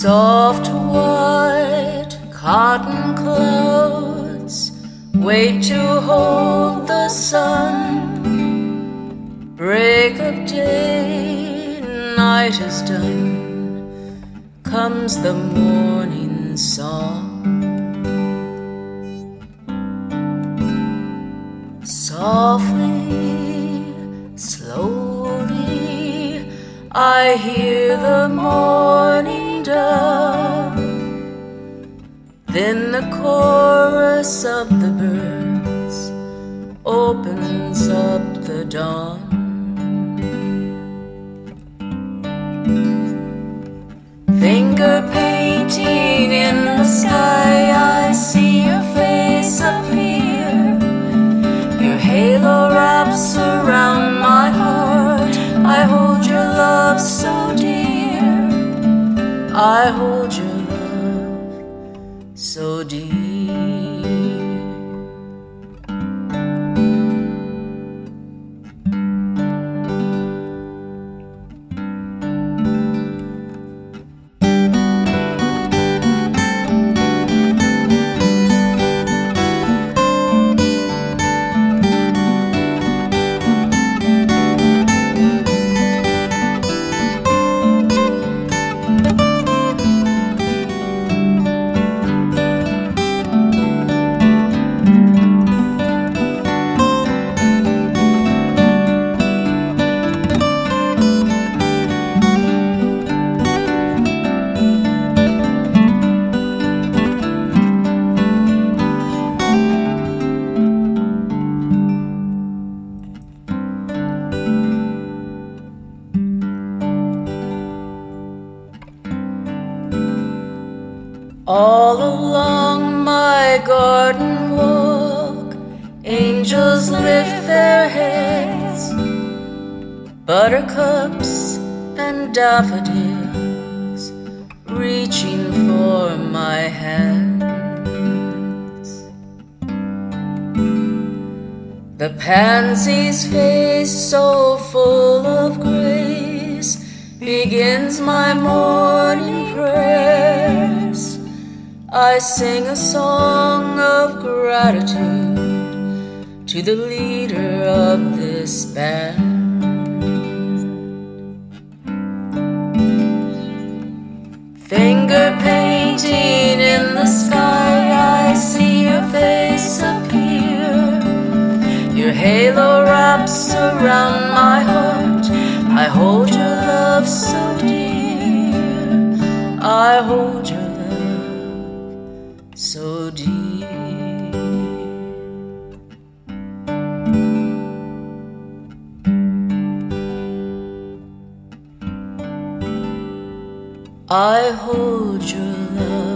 Soft white cotton clouds wait to hold the sun. Break of day, night is done, comes the morning song. Softly, slowly, I hear the morning dove. Then the chorus of the birds opens up the dawn. Finger painting in the sky, I see your face appear. Your halo wraps around my heart. I hold your love so dear. I hold your love so dear. All along my garden walk, angels lift their heads. Buttercups and daffodils reaching for my hands. The pansy's face, so full of grace, begins my morning prayers. I sing a song of gratitude to the leader of this band. Finger painting in the sky, I see your face appear. Your halo wraps around my heart. I hold your love so dear. I hold your so deep. I hold your love